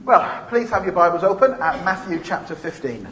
Well, please have your Bibles open at Matthew chapter 15.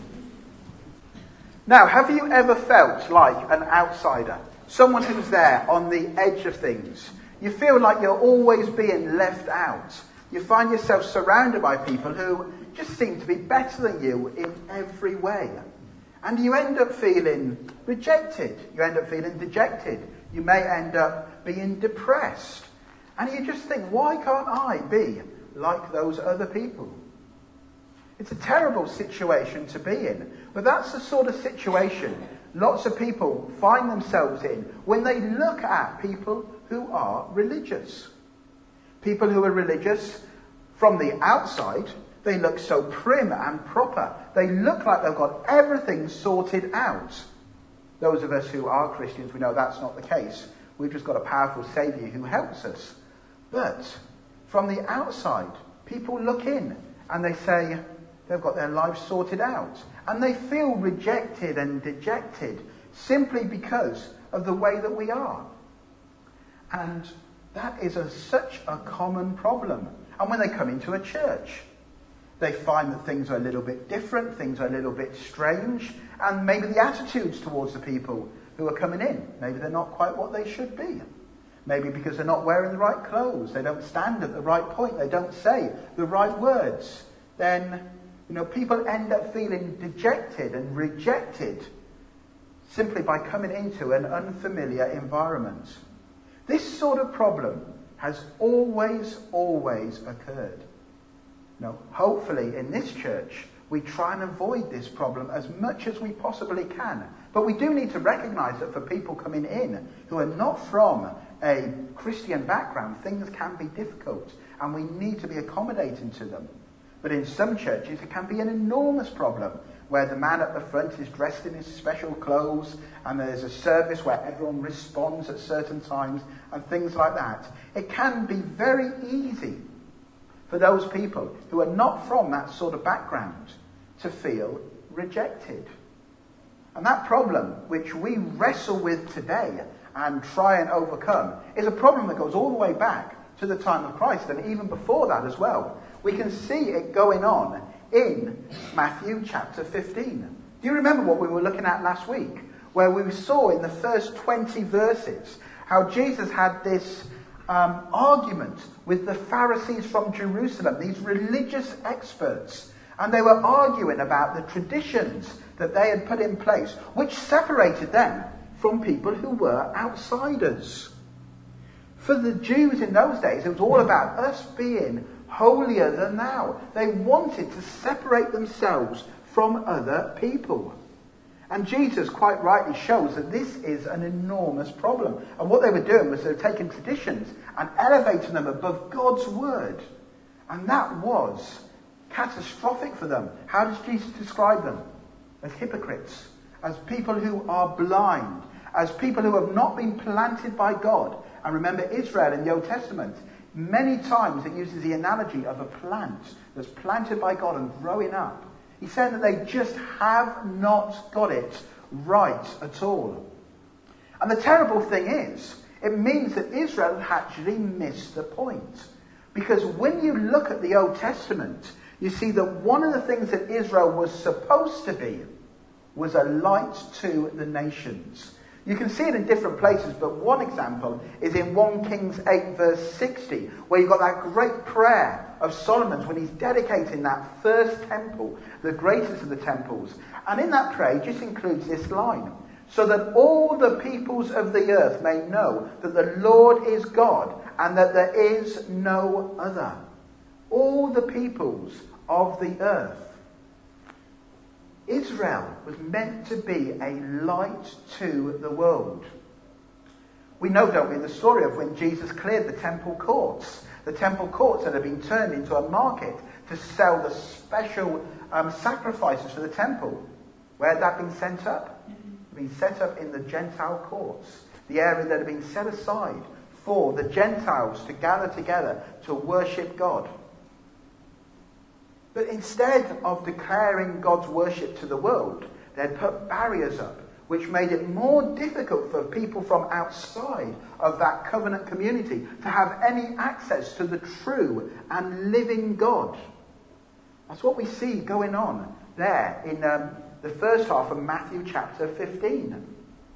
Now, have you ever felt like an outsider? Someone who's there on the edge of things. You feel like you're always being left out. You find yourself surrounded by people who just seem to be better than you in every way. And you end up feeling rejected. You end up feeling dejected. You may end up being depressed. And you just think, why can't I be like those other people? It's a terrible situation to be in. But that's the sort of situation lots of people find themselves in when they look at people who are religious. People who are religious from the outside, they look so prim and proper. They look like they've got everything sorted out. Those of us who are Christians, we know that's not the case. We've just got a powerful Saviour who helps us. But from the outside, people look in and they say they've got their lives sorted out. And they feel rejected and dejected simply because of the way that we are. And that is such a common problem. And when they come into a church, they find that things are a little bit different, things are a little bit strange, and maybe the attitudes towards the people who are coming in, maybe they're not quite what they should be. Maybe because they're not wearing the right clothes, they don't stand at the right point, they don't say the right words. Then, people end up feeling dejected and rejected simply by coming into an unfamiliar environment. This sort of problem has always occurred. Hopefully in this church, we try and avoid this problem as much as we possibly can. But we do need to recognise that for people coming in who are not from a Christian background, things can be difficult and we need to be accommodating to them. But in some churches, it can be an enormous problem where the man at the front is dressed in his special clothes and there's a service where everyone responds at certain times and things like that. It can be very easy for those people who are not from that sort of background to feel rejected. And that problem, which we wrestle with today and try and overcome, is a problem that goes all the way back to the time of Christ and even before that as well. We can see it going on in Matthew chapter 15. Do you remember what we were looking at last week? Where we saw in the first 20 verses how Jesus had this argument with the Pharisees from Jerusalem, these religious experts. And they were arguing about the traditions that they had put in place, which separated them from people who were outsiders. For the Jews in those days, it was all about us being holier than thou. They wanted to separate themselves from other people. And Jesus quite rightly shows that this is an enormous problem. And what they were doing was they were taking traditions and elevating them above God's word. And that was catastrophic for them. How does Jesus describe them? As hypocrites, as people who are blind, as people who have not been planted by God. And remember Israel in the Old Testament, many times it uses the analogy of a plant that's planted by God and growing up. He's saying that they just have not got it right at all. And the terrible thing is, it means that Israel actually missed the point. Because when you look at the Old Testament, you see that one of the things that Israel was supposed to be was a light to the nations. You can see it in different places, but one example is in 1 Kings 8 verse 60, where you've got that great prayer of Solomon's when he's dedicating that first temple, the greatest of the temples. And in that prayer, it just includes this line: so that all the peoples of the earth may know that the Lord is God and that there is no other. All the peoples of the earth. Israel was meant to be a light to the world. We know, don't we, the story of when Jesus cleared the temple courts. The temple courts that had been turned into a market to sell the special sacrifices for the temple. Where had that been set up? It had been set up in the Gentile courts. The area that had been set aside for the Gentiles to gather together to worship God. But instead of declaring God's worship to the world, they'd put barriers up, which made it more difficult for people from outside of that covenant community to have any access to the true and living God. That's what we see going on there in the first half of Matthew chapter 15.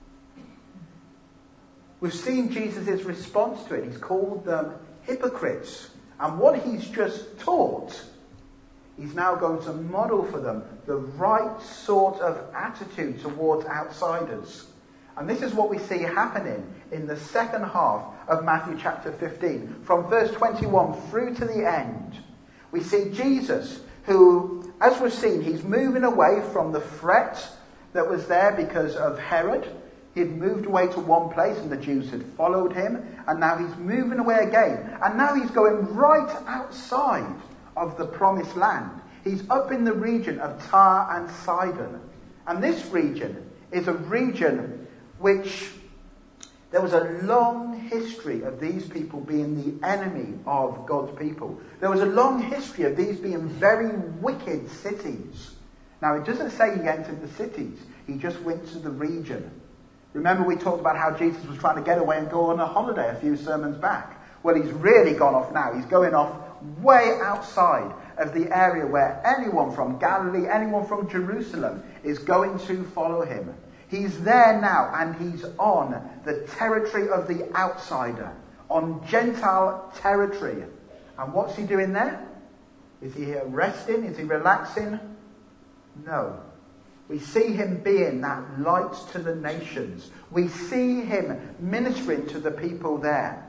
We've seen Jesus' response to it. He's called them hypocrites. And what he's just taught, he's now going to model for them the right sort of attitude towards outsiders. And this is what we see happening in the second half of Matthew chapter 15. From verse 21 through to the end, we see Jesus who, as we've seen, he's moving away from the threat that was there because of Herod. He had moved away to one place and the Jews had followed him. And now he's moving away again. And now he's going right outside of the promised land. He's up in the region of Tyre and Sidon. And this region is a region which there was a long history of these people being the enemy of God's people. There was a long history of these being very wicked cities. Now, it doesn't say he entered the cities. He just went to the region. Remember we talked about how Jesus was trying to get away and go on a holiday a few sermons back. Well, he's really gone off now. He's going off way outside of the area where anyone from Galilee, anyone from Jerusalem is going to follow him. He's there now, and he's on the territory of the outsider, on Gentile territory. And what's he doing there? Is he resting? Is he relaxing? No. We see him being that light to the nations. We see him ministering to the people there.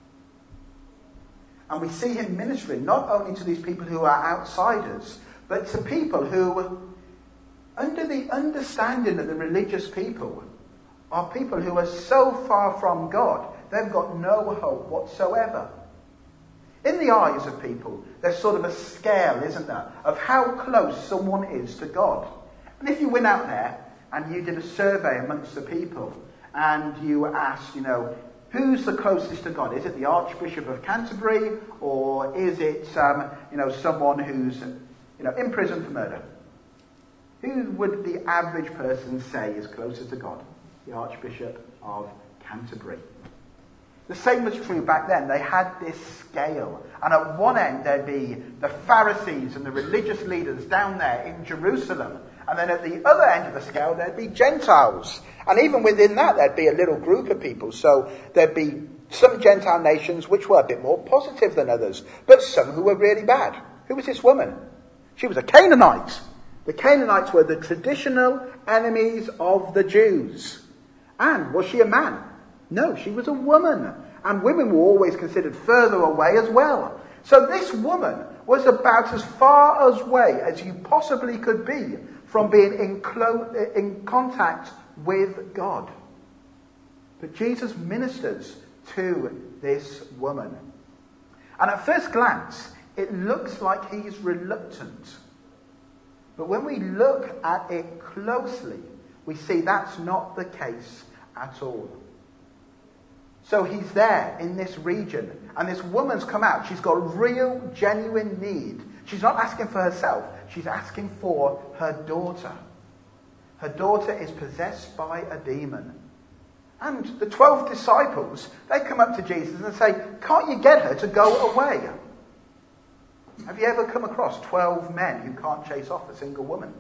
And we see him ministering not only to these people who are outsiders, but to people who, under the understanding of the religious people, are people who are so far from God, they've got no hope whatsoever. In the eyes of people, there's sort of a scale, isn't there, of how close someone is to God. And if you went out there and you did a survey amongst the people and you asked, who's the closest to God? Is it the Archbishop of Canterbury, or is it, someone who's, in prison for murder? Who would the average person say is closer to God? The Archbishop of Canterbury. The same was true back then. They had this scale. And at one end there'd be the Pharisees and the religious leaders down there in Jerusalem. And then at the other end of the scale there'd be Gentiles. And even within that there'd be a little group of people. So there'd be some Gentile nations which were a bit more positive than others. But some who were really bad. Who was this woman? She was a Canaanite. The Canaanites were the traditional enemies of the Jews. And was she a man? No, she was a woman. And women were always considered further away as well. So this woman was about as far away as you possibly could be from being in contact with God. But Jesus ministers to this woman. And at first glance, it looks like he's reluctant. But when we look at it closely, we see that's not the case at all. So he's there in this region, and this woman's come out. She's got real, genuine need. She's not asking for herself. She's asking for her daughter. Her daughter is possessed by a demon. And the 12 disciples, they come up to Jesus and say, can't you get her to go away? Have you ever come across 12 men who can't chase off a single woman?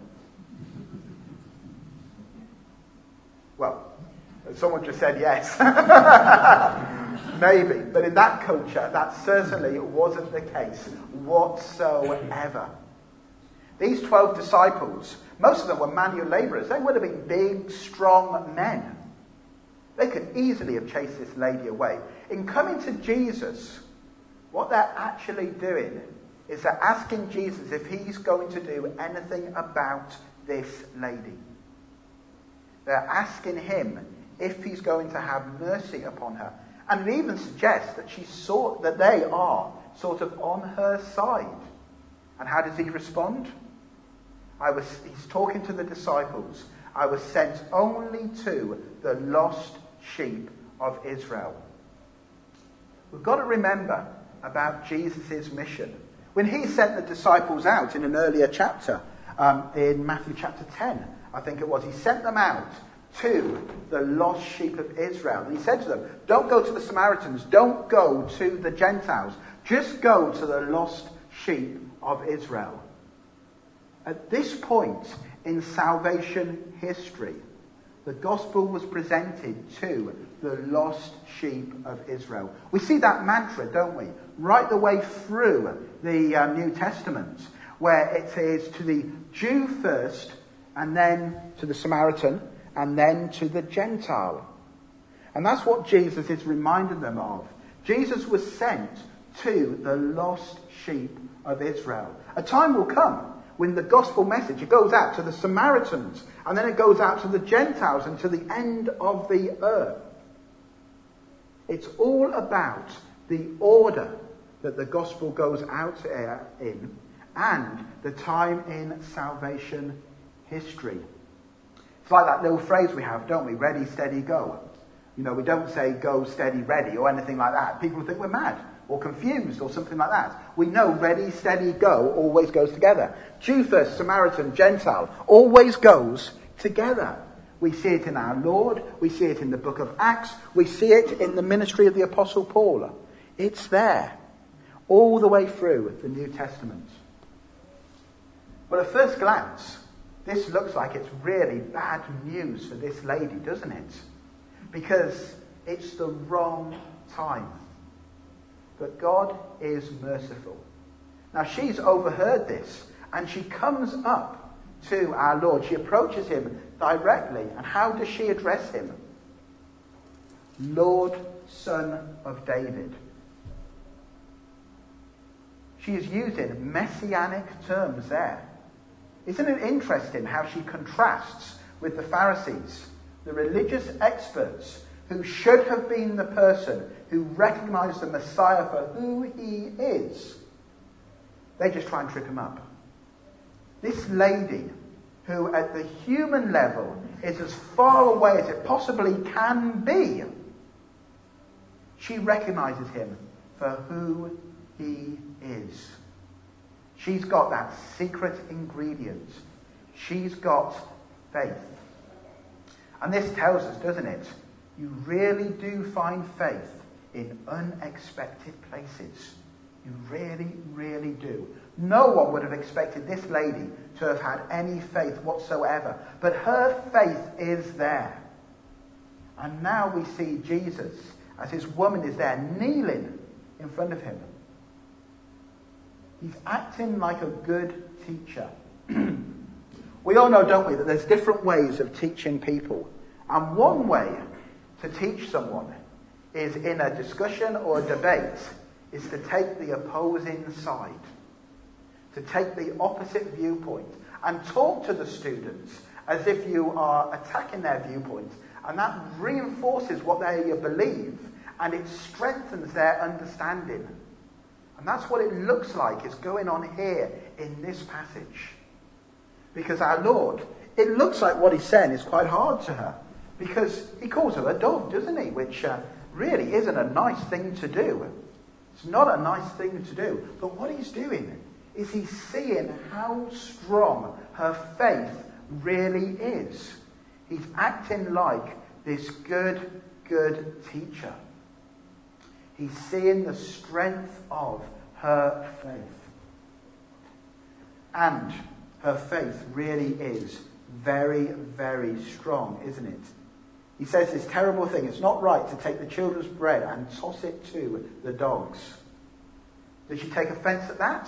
Well, someone just said yes. Maybe. But in that culture, that certainly wasn't the case whatsoever. These 12 disciples, most of them were manual labourers. They would have been big, strong men. They could easily have chased this lady away. In coming to Jesus, what they're actually doing is they're asking Jesus if he's going to do anything about this lady. They're asking him if he's going to have mercy upon her. And it even suggests that they are sort of on her side. And how does he respond? He's talking to the disciples. I was sent only to the lost sheep of Israel. We've got to remember about Jesus' mission. When he sent the disciples out in an earlier chapter, in Matthew chapter 10, I think it was, he sent them out to the lost sheep of Israel. And he said to them, don't go to the Samaritans, don't go to the Gentiles, just go to the lost sheep of Israel. At this point in salvation history, the gospel was presented to the lost sheep of Israel. We see that mantra, don't we? Right the way through the New Testament, where it is to the Jew first, and then to the Samaritan, and then to the Gentile. And that's what Jesus is reminding them of. Jesus was sent to the lost sheep of Israel. A time will come when the gospel message, it goes out to the Samaritans, and then it goes out to the Gentiles and to the end of the earth. It's all about the order that the gospel goes out in, and the time in salvation history. It's like that little phrase we have, don't we? Ready, steady, go. You know, we don't say go, steady, ready, or anything like that. People think we're mad or confused or something like that. We know ready, steady, go always goes together. Jew first, Samaritan, Gentile, always goes together. We see it in our Lord. We see it in the book of Acts. We see it in the ministry of the Apostle Paul. It's there all the way through the New Testament. But at first glance, this looks like it's really bad news for this lady, doesn't it? Because it's the wrong time. But God is merciful. Now she's overheard this, and she comes up to our Lord. She approaches him directly. And how does she address him? Lord, Son of David. She is using messianic terms there. Isn't it interesting how she contrasts with the Pharisees, the religious experts who should have been the person who recognized the Messiah for who he is? They just try and trip him up. This lady, who at the human level is as far away as it possibly can be, she recognizes him for who he is. She's got that secret ingredient. She's got faith. And this tells us, doesn't it? You really do find faith in unexpected places. You really, really do. No one would have expected this lady to have had any faith whatsoever. But her faith is there. And now we see Jesus, as his woman is there, kneeling in front of him. He's acting like a good teacher. We all know, don't we, that there's different ways of teaching people. And one way to teach someone is in a discussion or a debate, is to take the opposing side, to take the opposite viewpoint and talk to the students as if you are attacking their viewpoint. And that reinforces what they believe, and it strengthens their understanding. And that's what it looks like is going on here in this passage. Because our Lord, it looks like what he's saying is quite hard to her. Because he calls her a dog, doesn't he? Which really isn't a nice thing to do. It's not a nice thing to do. But what he's doing is he's seeing how strong her faith really is. He's acting like this good teacher. He's seeing the strength of her faith. And her faith really is very, very strong, isn't it? He says this terrible thing. It's not right to take the children's bread and toss it to the dogs. Does she take offense at that?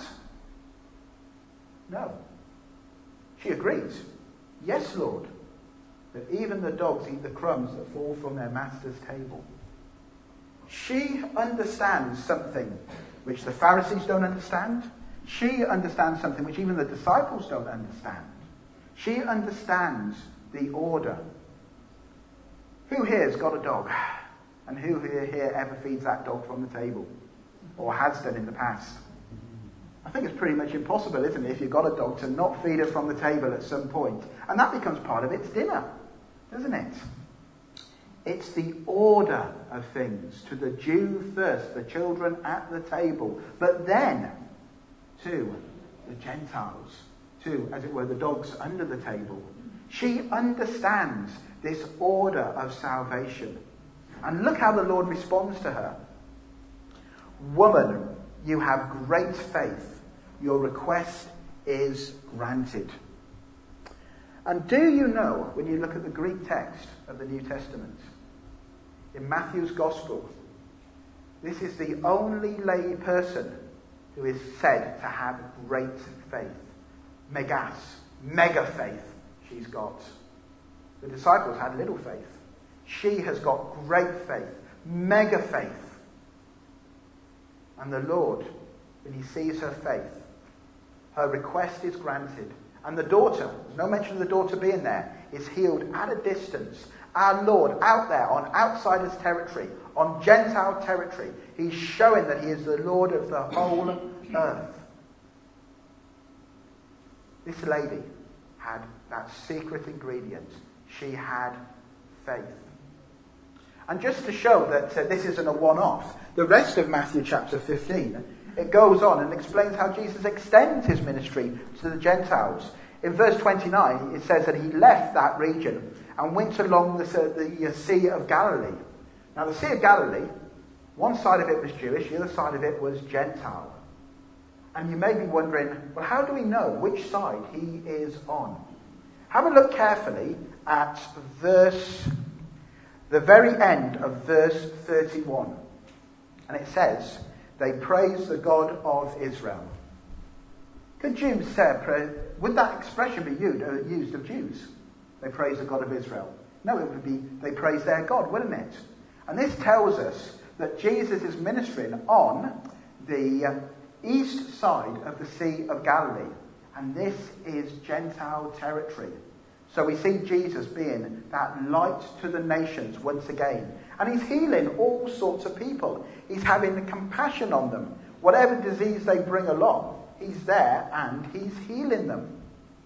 No. She agrees. Yes, Lord. That even the dogs eat the crumbs that fall from their master's table. She understands something which the Pharisees don't understand. She understands something which even the disciples don't understand. She understands the order. Who here's got a dog? And who here ever feeds that dog from the table? Or has done in the past? I think it's pretty much impossible, isn't it, if you've got a dog to not feed it from the table at some point. And that becomes part of its dinner, doesn't it? It's the order of things. To the Jew first, the children at the table. But then to the Gentiles, to, as it were, the dogs under the table. She understands this order of salvation. And look how the Lord responds to her. Woman, you have great faith. Your request is granted. And do you know, when you look at the Greek text of the New Testament, in Matthew's Gospel, this is the only lay person who is said to have great faith. Megas, mega faith she's got. The disciples had little faith. She has got great faith, mega faith. And the Lord, when he sees her faith, her request is granted. And the daughter, there's no mention of the daughter being there, is healed at a distance. Our Lord, out there on outsiders' territory, on Gentile territory, he's showing that he is the Lord of the whole earth. This lady had that secret ingredient. She had faith. And just to show that this isn't a one-off, the rest of Matthew chapter 15, it goes on and explains how Jesus extends his ministry to the Gentiles. In verse 29, it says that he left that region and went along the Sea of Galilee. Now, the Sea of Galilee, one side of it was Jewish, the other side of it was Gentile. And you may be wondering, well, how do we know which side he is on? Have a look carefully at the very end of verse 31. And it says, they praise the God of Israel. Could Jews say, would that expression be used of Jews? They praise the God of Israel. No, it would be, they praise their God, wouldn't it? And this tells us that Jesus is ministering on the east side of the Sea of Galilee. And this is Gentile territory. So we see Jesus being that light to the nations once again. And he's healing all sorts of people. He's having compassion on them. Whatever disease they bring along, he's there and he's healing them.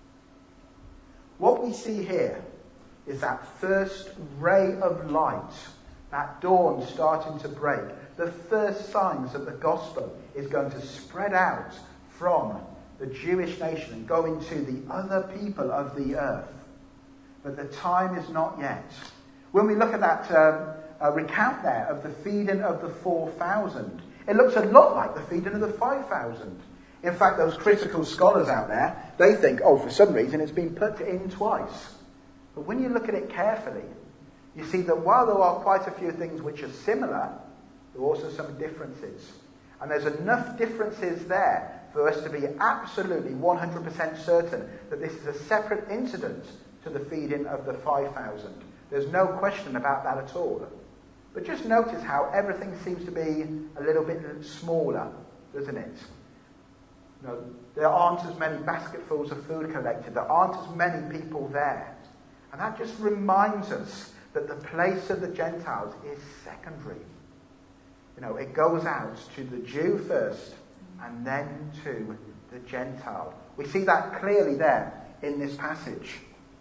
What we see here is that first ray of light, that dawn starting to break. The first signs that the gospel is going to spread out from the Jewish nation and go into the other people of the earth. But the time is not yet. When we look at that recount there of the feeding of the 4,000, it looks a lot like the feeding of the 5,000. In fact, those critical scholars out there, they think, for some reason it's been put in twice. But when you look at it carefully, you see that while there are quite a few things which are similar, there are also some differences. And there's enough differences there for us to be absolutely 100% certain that this is a separate incident to the feeding of the 5,000. There's no question about that at all. But just notice how everything seems to be a little bit smaller, doesn't it? You know, there aren't as many basketfuls of food collected. There aren't as many people there. And that just reminds us that the place of the Gentiles is secondary. You know, it goes out to the Jew first and then to the Gentile. We see that clearly there in this passage.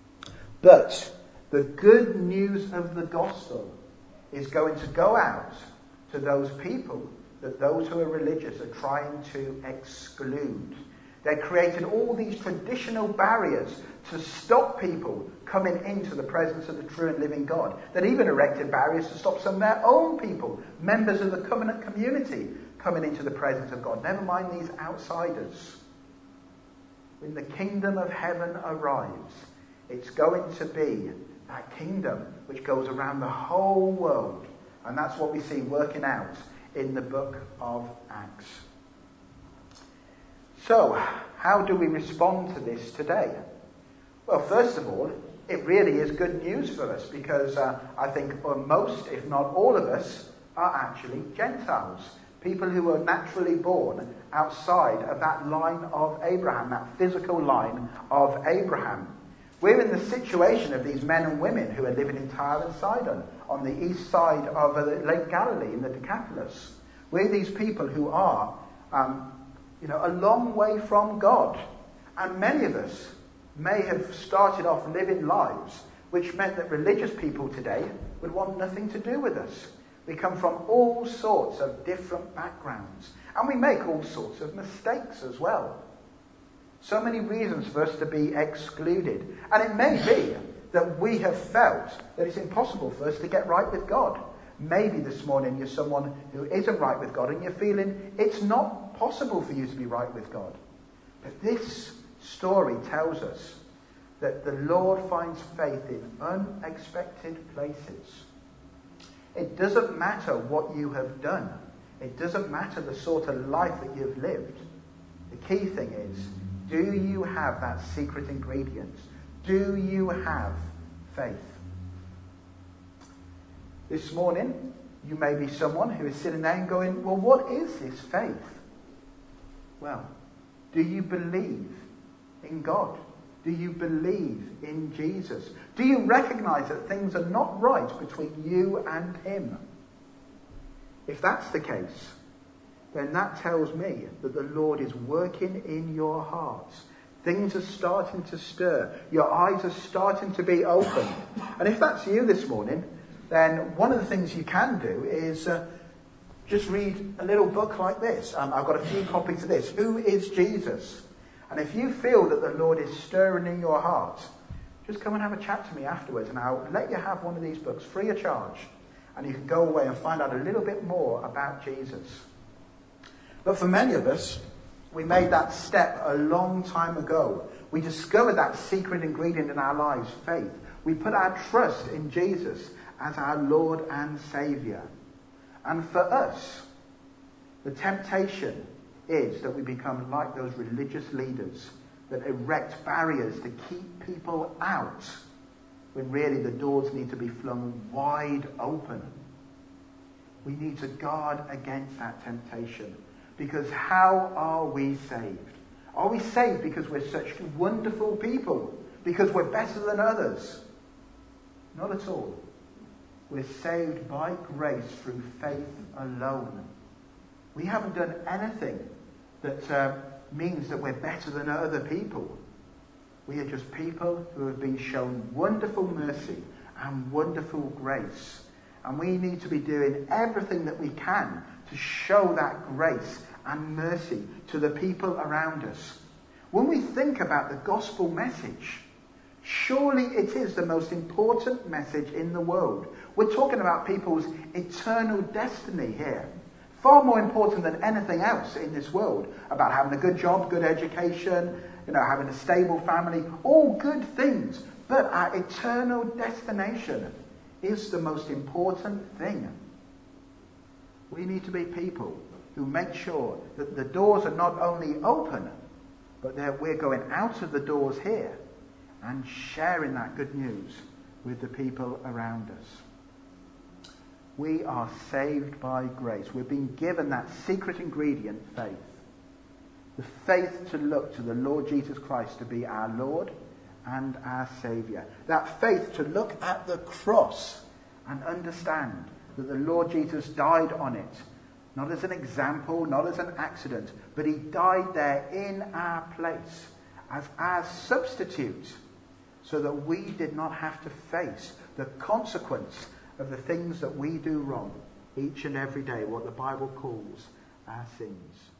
But the good news of the gospel is going to go out to those people that those who are religious are trying to exclude. They're creating all these traditional barriers to stop people coming into the presence of the true and living God. They've even erected barriers to stop some of their own people, members of the covenant community, coming into the presence of God. Never mind these outsiders. When the kingdom of heaven arrives, it's going to be that kingdom which goes around the whole world. And that's what we see working out in the book of Acts. So, how do we respond to this today? Well, first of all, it really is good news for us because I think most, if not all of us, are actually Gentiles. People who were naturally born outside of that line of Abraham, that physical line of Abraham. We're in the situation of these men and women who are living in Tyre and Sidon, on the east side of Lake Galilee in the Decapolis. We're these people who are, a long way from God. And many of us may have started off living lives which meant that religious people today would want nothing to do with us. We come from all sorts of different backgrounds. And we make all sorts of mistakes as well. So many reasons for us to be excluded. And it may be that we have felt that it's impossible for us to get right with God. Maybe this morning you're someone who isn't right with God and you're feeling it's not possible for you to be right with God. But this story tells us that the Lord finds faith in unexpected places. It doesn't matter what you have done. It doesn't matter the sort of life that you've lived. The key thing is, do you have that secret ingredient? Do you have faith? This morning, you may be someone who is sitting there and going, well, what is this faith? Well, do you believe in God? Do you believe in Jesus? Do you recognize that things are not right between you and him? If that's the case, then that tells me that the Lord is working in your hearts. Things are starting to stir. Your eyes are starting to be open. And if that's you this morning, then one of the things you can do is just read a little book like this. I've got a few copies of this. Who is Jesus? And if you feel that the Lord is stirring in your heart, just come and have a chat to me afterwards, and I'll let you have one of these books free of charge. And you can go away and find out a little bit more about Jesus. But for many of us, we made that step a long time ago. We discovered that secret ingredient in our lives, faith. We put our trust in Jesus as our Lord and Saviour. And for us, the temptation is that we become like those religious leaders that erect barriers to keep people out, when really the doors need to be flung wide open. We need to guard against that temptation. Because how are we saved? Are we saved because we're such wonderful people? Because we're better than others? Not at all. We're saved by grace through faith alone. We haven't done anything that means that we're better than other people. We are just people who have been shown wonderful mercy and wonderful grace. And we need to be doing everything that we can to show that grace and mercy to the people around us. When we think about the gospel message, surely it is the most important message in the world. We're talking about people's eternal destiny here. Far more important than anything else in this world. About having a good job, good education, having a stable family. All good things. But our eternal destination is the most important thing. We need to be people who make sure that the doors are not only open, but that we're going out of the doors here and sharing that good news with the people around us. We are saved by grace. We've been given that secret ingredient, faith. The faith to look to the Lord Jesus Christ to be our Lord and our Saviour. That faith to look at the cross and understand that the Lord Jesus died on it. Not as an example, not as an accident, but he died there in our place as our substitute, so that we did not have to face the consequence of the things that we do wrong each and every day, what the Bible calls our sins.